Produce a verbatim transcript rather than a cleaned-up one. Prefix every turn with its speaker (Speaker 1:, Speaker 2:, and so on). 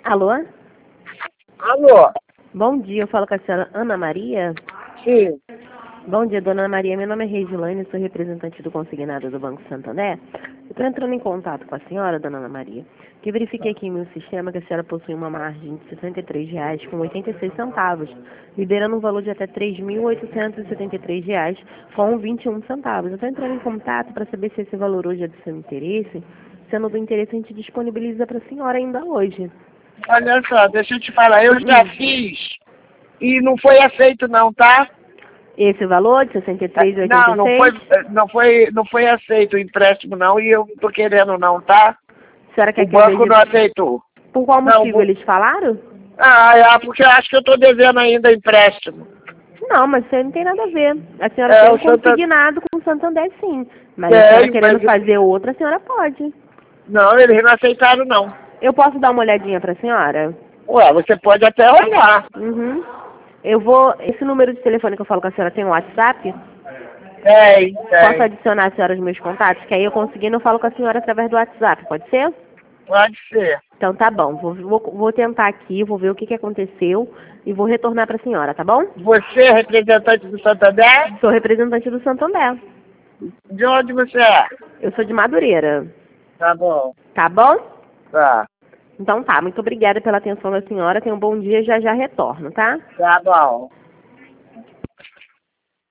Speaker 1: Alô?
Speaker 2: Alô?
Speaker 1: Bom dia, eu falo com a senhora Ana Maria.
Speaker 2: Sim.
Speaker 1: Bom dia, dona Ana Maria. Meu nome é Regilaine, sou representante do consignado do Banco Santander. Eu estou entrando em contato com a senhora, dona Ana Maria, que verifiquei aqui em meu sistema que a senhora possui uma margem de sessenta e três reais com oitenta e seis centavos, liberando um valor de até três mil oitocentos e setenta e três reais com vinte e um centavos. Eu estou entrando em contato para saber se esse valor hoje é do seu interesse. Sendo do interesse, a gente disponibiliza para a senhora ainda hoje.
Speaker 2: Olha só, deixa eu te falar, eu já
Speaker 1: Hum.
Speaker 2: fiz e não foi aceito não, tá?
Speaker 1: Esse valor de sessenta e três reais e oitenta
Speaker 2: Não,
Speaker 1: e
Speaker 2: não
Speaker 1: seis?
Speaker 2: foi, não foi, não foi aceito o empréstimo não e eu não tô querendo não, tá?
Speaker 1: A senhora quer
Speaker 2: O
Speaker 1: que eu
Speaker 2: banco
Speaker 1: veja
Speaker 2: não aceitou.
Speaker 1: por qual
Speaker 2: Não,
Speaker 1: motivo
Speaker 2: bu-
Speaker 1: eles falaram?
Speaker 2: ah, é porque eu acho que eu tô devendo ainda empréstimo.
Speaker 1: Não, mas isso aí não tem nada a ver. A senhora
Speaker 2: É,
Speaker 1: tem um
Speaker 2: o Santa...
Speaker 1: consignado com o Santander, sim. Mas a senhora
Speaker 2: Tem,
Speaker 1: querendo
Speaker 2: mas...
Speaker 1: fazer outra, a senhora pode.
Speaker 2: Não, eles não aceitaram não.
Speaker 1: Eu posso dar uma olhadinha para a senhora?
Speaker 2: Ué, você pode até olhar.
Speaker 1: Uhum. Eu vou... Esse número de telefone que eu falo com a senhora tem um WhatsApp?
Speaker 2: Tem,
Speaker 1: Posso
Speaker 2: tem.
Speaker 1: adicionar a senhora aos meus contatos? Que aí eu conseguindo, eu falo com a senhora através do WhatsApp, pode ser?
Speaker 2: Pode ser.
Speaker 1: Então tá bom. Vou, vou, vou tentar aqui, vou ver o que, que aconteceu e vou retornar para a senhora, tá bom?
Speaker 2: Você é representante do Santander?
Speaker 1: Sou representante do Santander.
Speaker 2: De onde você é?
Speaker 1: Eu sou de Madureira.
Speaker 2: Tá bom.
Speaker 1: Tá bom?
Speaker 2: Tá.
Speaker 1: Então tá, muito obrigada pela atenção da senhora. Tenha um bom dia, já já retorno, tá?
Speaker 2: Tá bom.